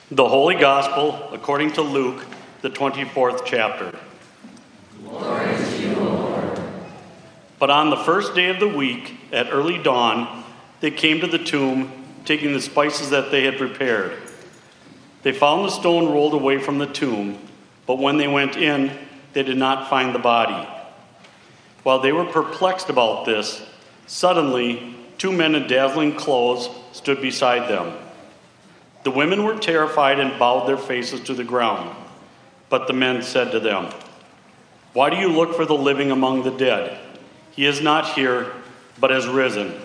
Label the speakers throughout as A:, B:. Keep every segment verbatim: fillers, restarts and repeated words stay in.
A: The Holy Gospel according to Luke, the twenty-fourth chapter.
B: Glory to you, Lord.
A: But on the first day of the week, at early dawn, they came to the tomb, taking the spices that they had prepared. They found the stone rolled away from the tomb, but when they went in, they did not find the body. While they were perplexed about this, suddenly two men in dazzling clothes stood beside them. The women were terrified and bowed their faces to the ground. But the men said to them, "Why do you look for the living among the dead? He is not here, but has risen.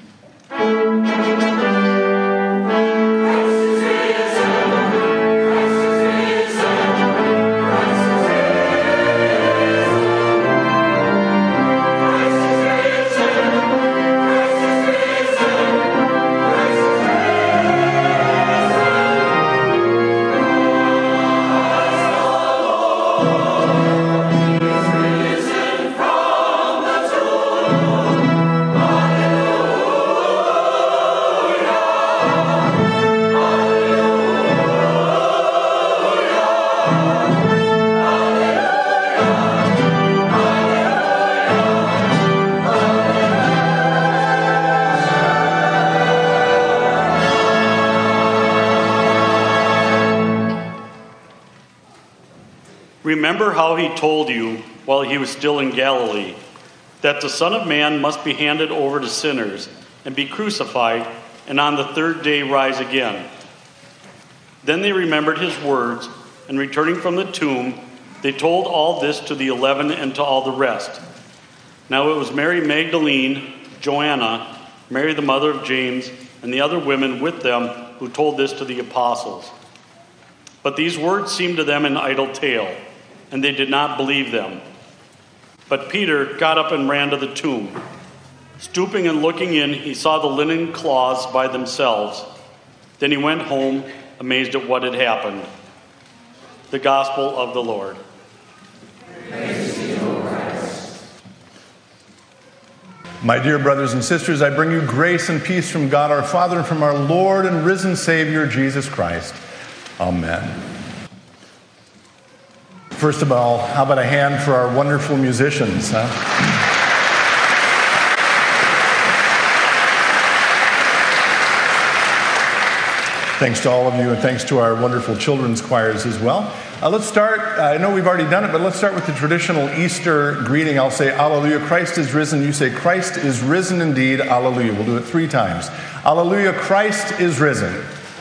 A: Remember how he told you while he was still in Galilee, that the Son of Man must be handed over to sinners and be crucified, and on the third day rise again." Then they remembered his words, and returning from the tomb, they told all this to the eleven and to all the rest. Now it was Mary Magdalene, Joanna, Mary the mother of James, and the other women with them who told this to the apostles. But these words seemed to them an idle tale, and they did not believe them. But Peter got up and ran to the tomb. Stooping and looking in, he saw the linen cloths by themselves. Then he went home, amazed at what had happened. The Gospel of the Lord.
B: Praise to you, O Christ.
C: My dear brothers and sisters, I bring you grace and peace from God our Father and from our Lord and risen Savior, Jesus Christ. Amen. First of all, how about a hand for our wonderful musicians, huh? Thanks to all of you, and thanks to our wonderful children's choirs as well. Uh, let's start, uh, I know we've already done it, but let's start with the traditional Easter greeting. I'll say, Alleluia, Christ is risen. You say, Christ is risen indeed, Alleluia. We'll do it three times. Alleluia, Christ is risen.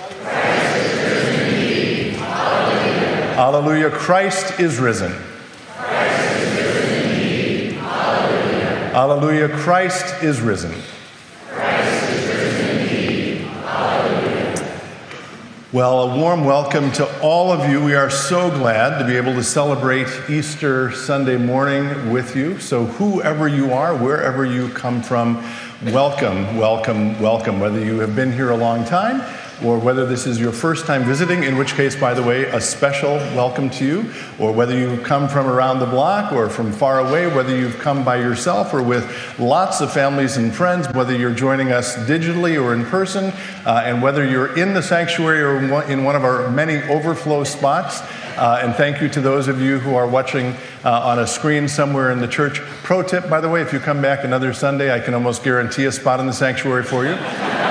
C: Alleluia, Christ is risen.
B: Christ is risen indeed. Alleluia.
C: Alleluia, Christ is risen.
B: Christ is risen indeed. Alleluia.
C: Well, a warm welcome to all of you. We are so glad to be able to celebrate Easter Sunday morning with you. So whoever you are, wherever you come from, welcome, welcome, welcome. Whether you have been here a long time, or whether this is your first time visiting, in which case, by the way, a special welcome to you, or whether you come from around the block or from far away, whether you've come by yourself or with lots of families and friends, whether you're joining us digitally or in person, uh, and whether you're in the sanctuary or in one of our many overflow spots. Uh, and thank you to those of you who are watching uh, on a screen somewhere in the church. Pro tip, by the way, if you come back another Sunday, I can almost guarantee a spot in the sanctuary for you.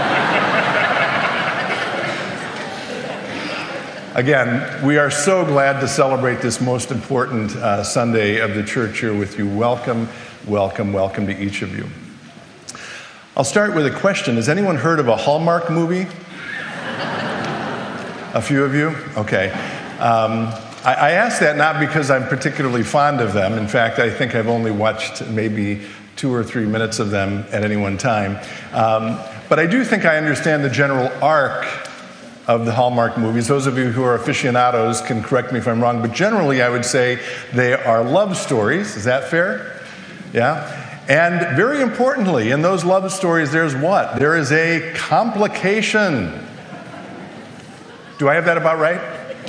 C: Again, we are so glad to celebrate this most important uh, Sunday of the church here with you. Welcome, welcome, welcome to each of you. I'll start with a question. Has anyone heard of a Hallmark movie? A few of you? Okay. Um, I, I ask that not because I'm particularly fond of them. In fact, I think I've only watched maybe two or three minutes of them at any one time. Um, but I do think I understand the general arc of the Hallmark movies. Those of you who are aficionados can correct me if I'm wrong, but generally I would say they are love stories. Is that fair? Yeah? And very importantly, in those love stories, there's what? There is a complication. Do I have that about right?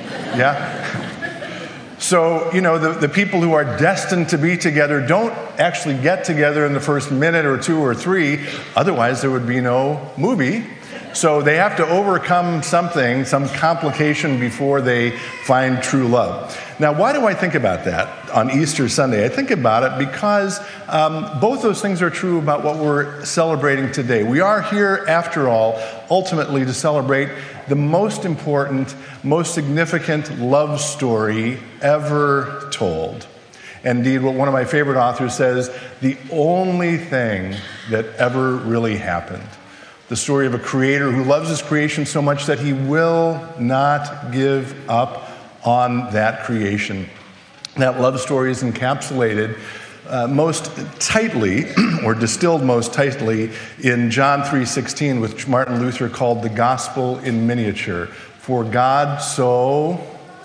C: Yeah? So, you know, the, the people who are destined to be together don't actually get together in the first minute or two or three. Otherwise, there would be no movie. So they have to overcome something, some complication before they find true love. Now, why do I think about that on Easter Sunday? I think about it because um, both those things are true about what we're celebrating today. We are here, after all, ultimately to celebrate the most important, most significant love story ever told. Indeed, what one of my favorite authors says, the only thing that ever really happened. The story of a creator who loves his creation so much that he will not give up on that creation. That love story is encapsulated uh, most tightly, or distilled most tightly, in John three sixteen, which Martin Luther called the gospel in miniature. For God so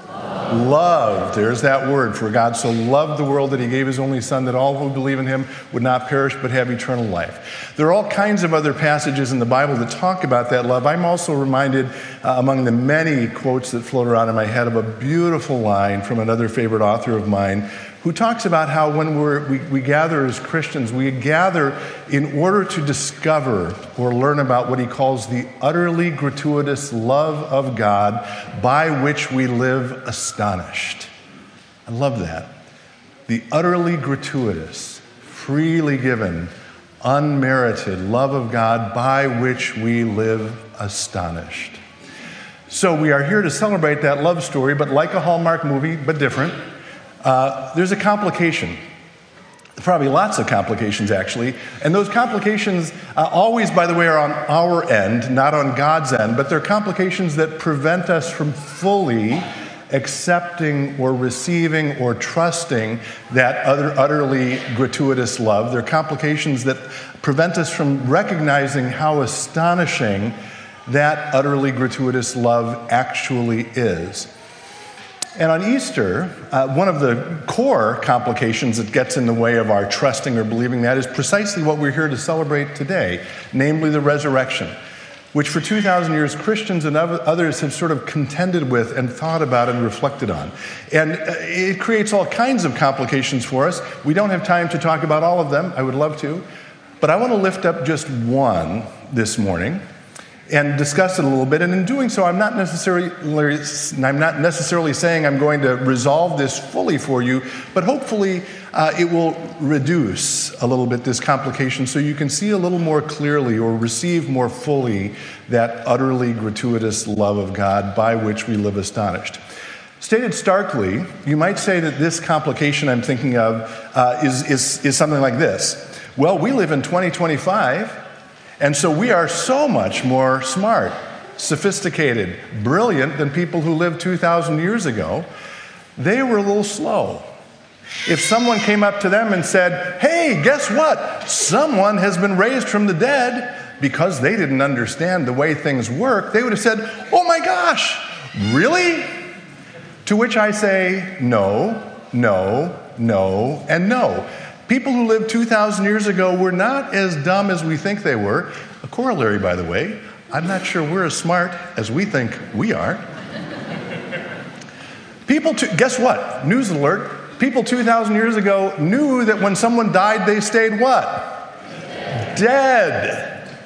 C: loved, there's that word, for God so loved the world that he gave his only son, that all who believe in him would not perish but have eternal life. There are all kinds of other passages in the Bible that talk about that love. I'm also reminded, uh, among the many quotes that float around in my head, of a beautiful line from another favorite author of mine, who talks about how when we're, we, we gather as Christians, we gather in order to discover or learn about what he calls the utterly gratuitous love of God by which we live astonished. I love that. The utterly gratuitous, freely given, unmerited love of God by which we live astonished. So we are here to celebrate that love story, but like a Hallmark movie, but different. Uh, there's a complication, probably lots of complications actually, and those complications uh, always, by the way, are on our end, not on God's end, but they're complications that prevent us from fully accepting or receiving or trusting that other, utterly gratuitous love. They're complications that prevent us from recognizing how astonishing that utterly gratuitous love actually is. And on Easter, uh, one of the core complications that gets in the way of our trusting or believing that is precisely what we're here to celebrate today, namely the resurrection, which for two thousand years Christians and others have sort of contended with and thought about and reflected on. And uh, it creates all kinds of complications for us. We don't have time to talk about all of them. I would love to. But I want to lift up just one this morning and discuss it a little bit. And in doing so, I'm not necessarily, I'm not necessarily saying I'm going to resolve this fully for you, but hopefully uh, it will reduce a little bit this complication so you can see a little more clearly or receive more fully that utterly gratuitous love of God by which we live astonished. Stated starkly, you might say that this complication I'm thinking of uh, is, is, is something like this. Well, we live in twenty twenty-five, and so we are so much more smart, sophisticated, brilliant than people who lived two thousand years ago. They were a little slow. If someone came up to them and said, hey, guess what? Someone has been raised from the dead, because they didn't understand the way things work, they would have said, oh my gosh, really? To which I say, no, no, no, and no. People who lived two thousand years ago were not as dumb as we think they were. A corollary, by the way, I'm not sure we're as smart as we think we are. People, to, guess what? News alert. People two thousand years ago knew that when someone died, they stayed what? Dead. Dead.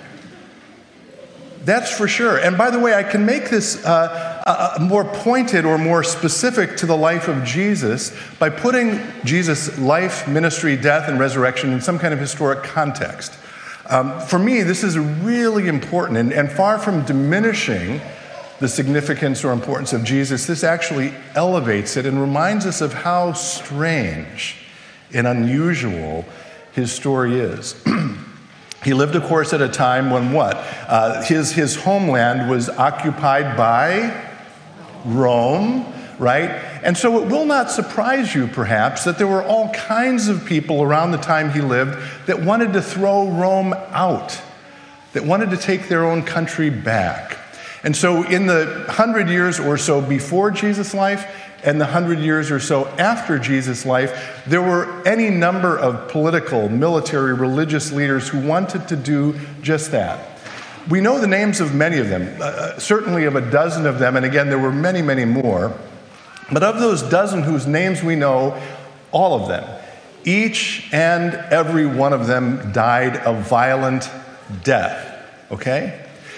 C: That's for sure. And by the way, I can make this uh, uh, more pointed or more specific to the life of Jesus by putting Jesus' life, ministry, death, and resurrection in some kind of historic context. Um, for me, this is really important, and, and far from diminishing the significance or importance of Jesus, this actually elevates it and reminds us of how strange and unusual his story is. He lived, of course, at a time when what? Uh, his, his homeland was occupied by Rome, right? And so it will not surprise you, perhaps, that there were all kinds of people around the time he lived that wanted to throw Rome out, that wanted to take their own country back. And so in the hundred years or so before Jesus' life and the hundred years or so after Jesus' life, there were any number of political, military, religious leaders who wanted to do just that. We know the names of many of them, uh, certainly of a dozen of them, and again, there were many, many more. But of those dozen whose names we know, all of them, each and every one of them died a violent death, okay?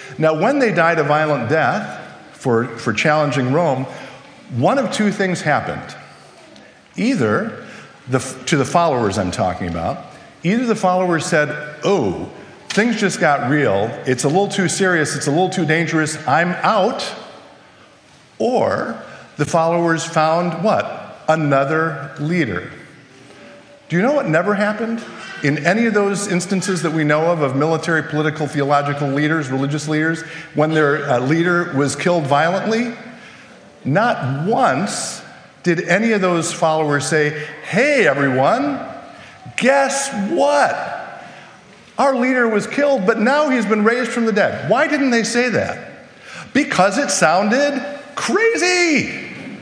C: Now, when they died a violent death for, for challenging Rome, one of two things happened. Either, the, to the followers I'm talking about, either the followers said, oh, things just got real, it's a little too serious, it's a little too dangerous, I'm out, or the followers found what? Another leader. Do you know what never happened? In any of those instances that we know of, of military, political, theological leaders, religious leaders, when their uh, leader was killed violently, not once did any of those followers say, hey, everyone, guess what? Our leader was killed, but now he's been raised from the dead. Why didn't they say that? Because it sounded crazy.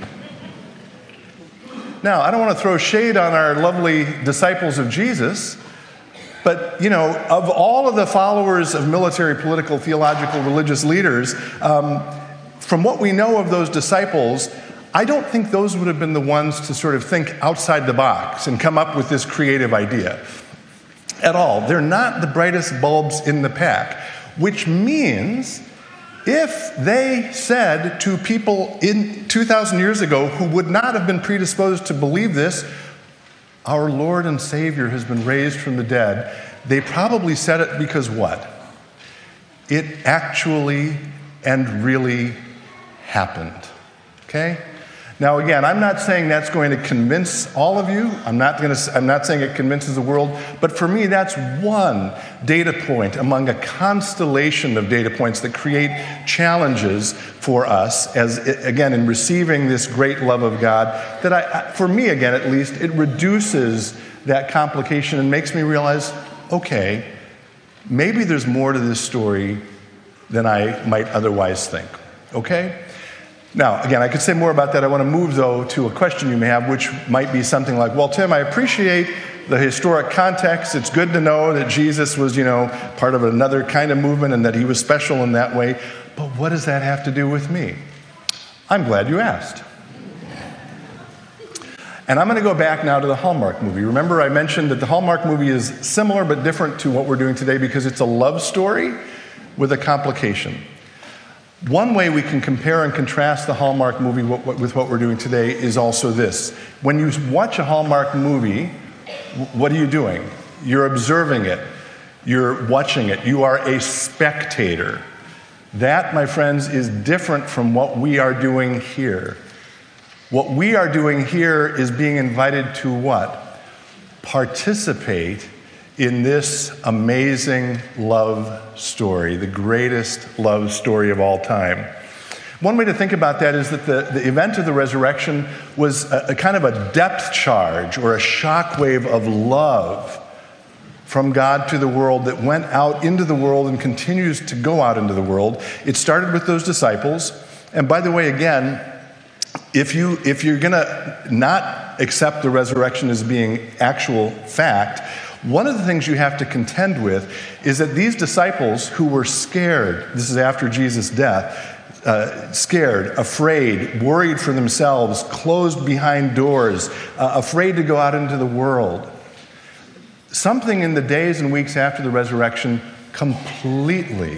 C: Now, I don't want to throw shade on our lovely disciples of Jesus, but, you know, of all of the followers of military, political, theological, religious leaders, um, from what we know of those disciples, I don't think those would have been the ones to sort of think outside the box and come up with this creative idea at all. They're not the brightest bulbs in the pack, which means if they said to people in two thousand years ago who would not have been predisposed to believe this, our Lord and Savior has been raised from the dead, they probably said it because what? It actually and really happened. Okay? Now again, I'm not saying that's going to convince all of you. I'm not going to I'm not saying it convinces the world, but for me that's one data point among a constellation of data points that create challenges for us as again in receiving this great love of God that I for me again at least it reduces that complication and makes me realize, okay, maybe there's more to this story than I might otherwise think. Okay? Now, again, I could say more about that. I want to move, though, to a question you may have, which might be something like, well, Tim, I appreciate the historic context. It's good to know that Jesus was, you know, part of another kind of movement and that he was special in that way. But what does that have to do with me? I'm glad you asked. And I'm going to go back now to the Hallmark movie. Remember, I mentioned that the Hallmark movie is similar but different to what we're doing today because it's a love story with a complication. One way we can compare and contrast the Hallmark movie with what we're doing today is also this. When you watch a Hallmark movie, what are you doing? You're observing it. You're watching it. You are a spectator. That, my friends, is different from what we are doing here. What we are doing here is being invited to what? Participate in this amazing love story, the greatest love story of all time. One way to think about that is that the, the event of the resurrection was a, a kind of a depth charge or a shockwave of love from God to the world that went out into the world and continues to go out into the world. It started with those disciples. And by the way, again, if, you, if you're going to not accept the resurrection as being actual fact, one of the things you have to contend with is that these disciples who were scared, this is after Jesus' death, uh, scared, afraid, worried for themselves, closed behind doors, uh, afraid to go out into the world. Something in the days and weeks after the resurrection completely,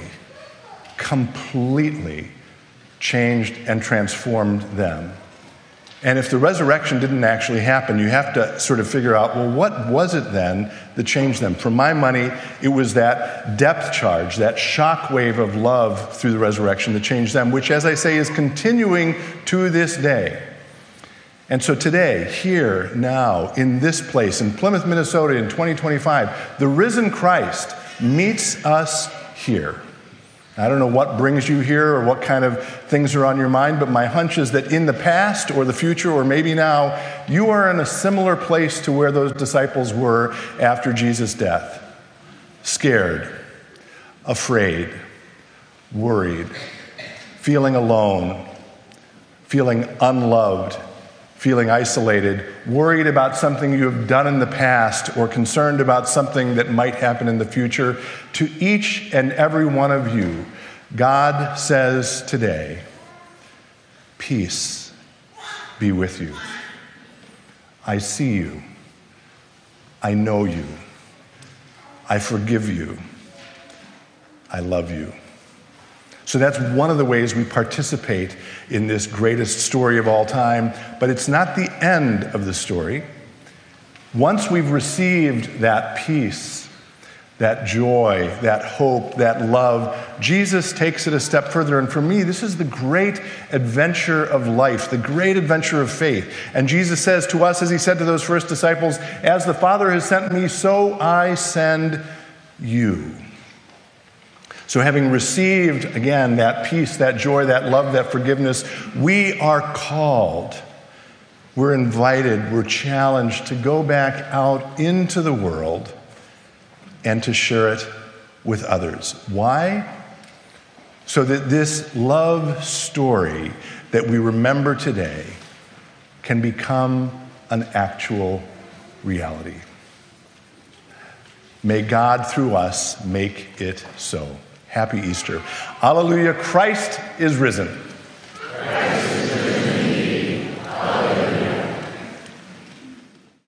C: completely changed and transformed them. And if the resurrection didn't actually happen, you have to sort of figure out, well, what was it then that changed them? For my money, it was that depth charge, that shock wave of love through the resurrection that changed them, which, as I say, is continuing to this day. And so today, here, now, in this place, in Plymouth, Minnesota, in twenty twenty-five, the risen Christ meets us here. I don't know what brings you here or what kind of things are on your mind, but my hunch is that in the past or the future or maybe now, you are in a similar place to where those disciples were after Jesus' death. Scared, afraid, worried, feeling alone, feeling unloved, feeling isolated, worried about something you have done in the past or concerned about something that might happen in the future. To each and every one of you, God says today, peace be with you. I see you. I know you. I forgive you. I love you. So that's one of the ways we participate in this greatest story of all time. But it's not the end of the story. Once we've received that peace, that joy, that hope, that love, Jesus takes it a step further. And for me, this is the great adventure of life, the great adventure of faith. And Jesus says to us, as he said to those first disciples, "As the Father has sent me, so I send you." So having received, again, that peace, that joy, that love, that forgiveness, we are called, we're invited, we're challenged to go back out into the world and to share it with others. Why? So that this love story that we remember today can become an actual reality. May God, through us, make it so. Happy Easter. Alleluia, Christ is risen.